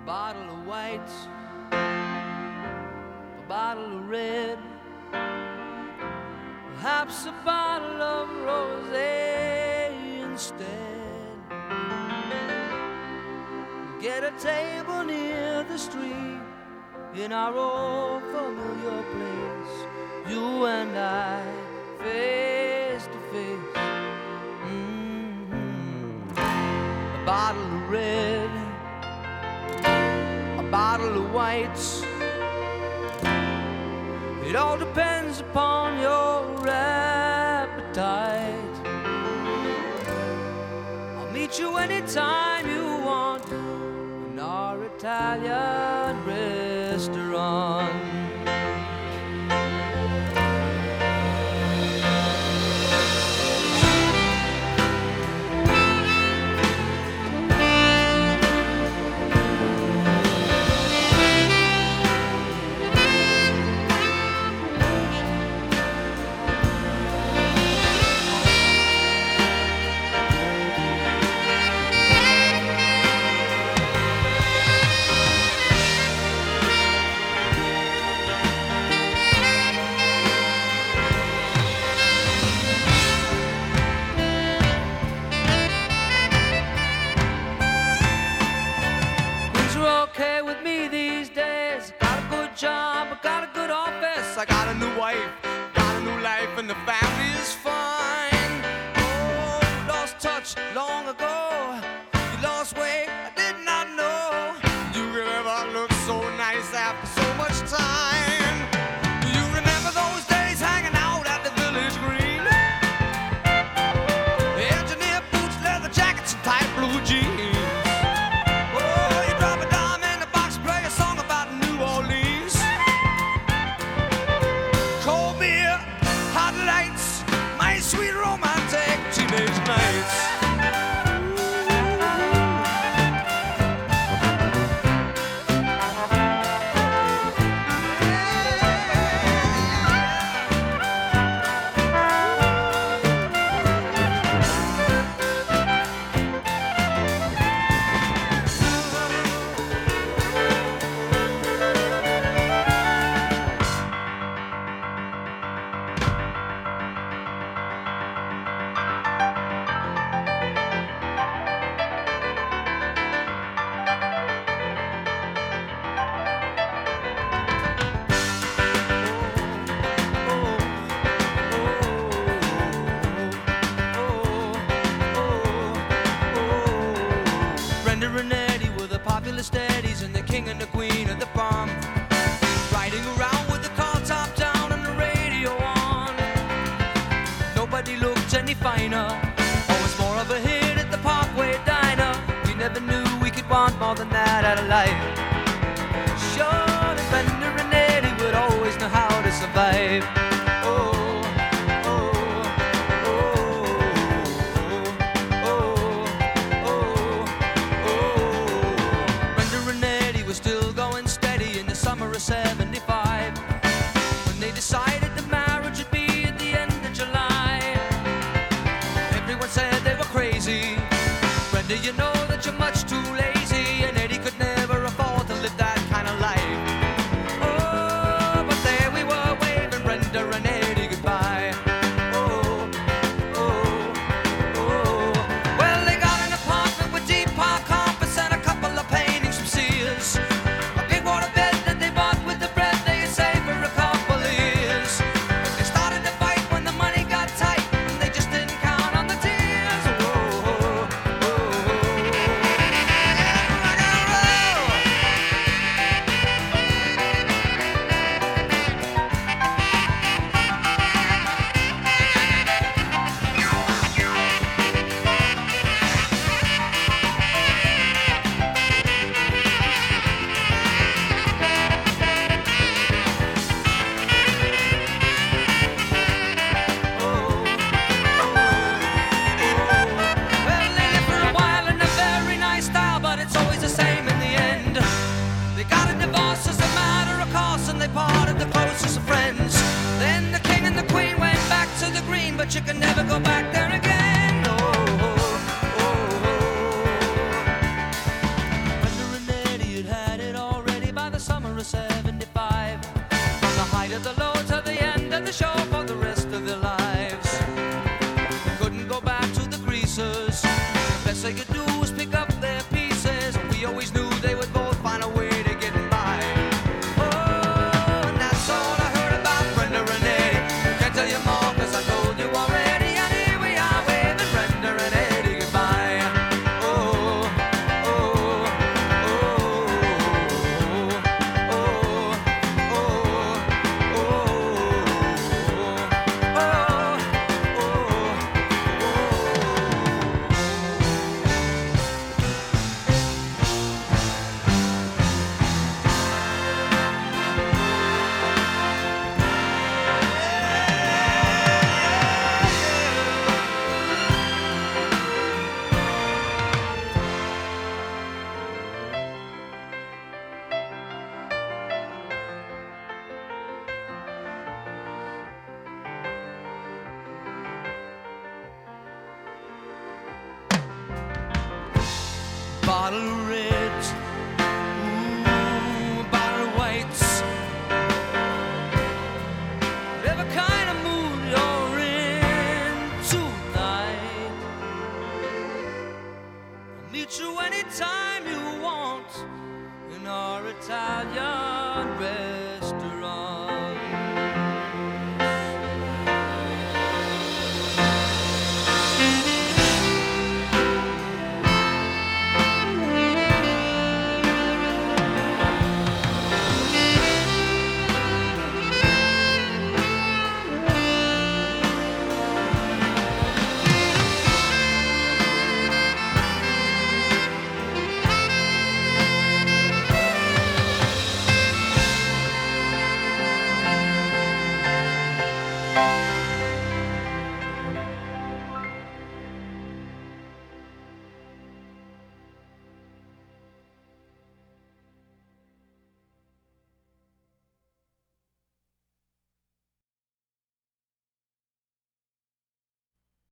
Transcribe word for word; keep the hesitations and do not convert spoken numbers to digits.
bottle of white, a bottle of red, perhaps a bottle of rosé instead. Get a table near the street in our old familiar place, you and I, face to face. Mm-hmm. A bottle of red, a bottle of whites. It all depends upon your appetite. I'll meet you anytime you want in our Italian restaurant. Okay with me these days. Got a good job, I got a good office. I got a new wife, got a new life, and the family is fine. Oh, you lost touch long ago. You lost weight, I did not know you could ever look so nice after so much time. Do you remember those days hanging out at the Village Green? The engineer boots, leather jackets, and tight blue jeans. Sweet romantic teenage nights. Steadies and the king and the queen of the palm, riding around with the car top down and the radio on. Nobody looked any finer, always more of a hit at the Parkway Diner. We never knew we could want more than that out of life. Sure, the Bender and Eddie would always know how to survive. Oh, seventy-five, when they decided the marriage would be at the end of July. Everyone said they were crazy. Brenda, you know that you're much too lazy, and Eddie could never afford to live that kind of life. Oh, but there we were waving Brenda and Eddie goodbye. Oh, oh, oh. Well, they got an apartment with deep park carpets and a couple of paintings from Sears. A big water bed with the bread they saved for a couple of years. But they started to fight when the money got tight, and they just didn't count on the tears. Oh, oh, oh, but you can never go back there again. Oh, oh, oh, oh. Brenda and Eddie had a seventy-five. From the height of the low to the end of the show for the rest of their lives. They couldn't go back to the greasers. The best they could do was pick up their pieces. We always knew they would both find a way to get by. Oh, and that's all I heard about Brenda and Eddie. Can't tell you more cause I told you already. And here we are waving Brenda and Eddie goodbye. Oh, oh, oh, oh, oh, oh, oh, bottle of reds, ooh, bottle of whites. Whatever kind of mood you're in tonight, I'll meet you anytime you want in our Italian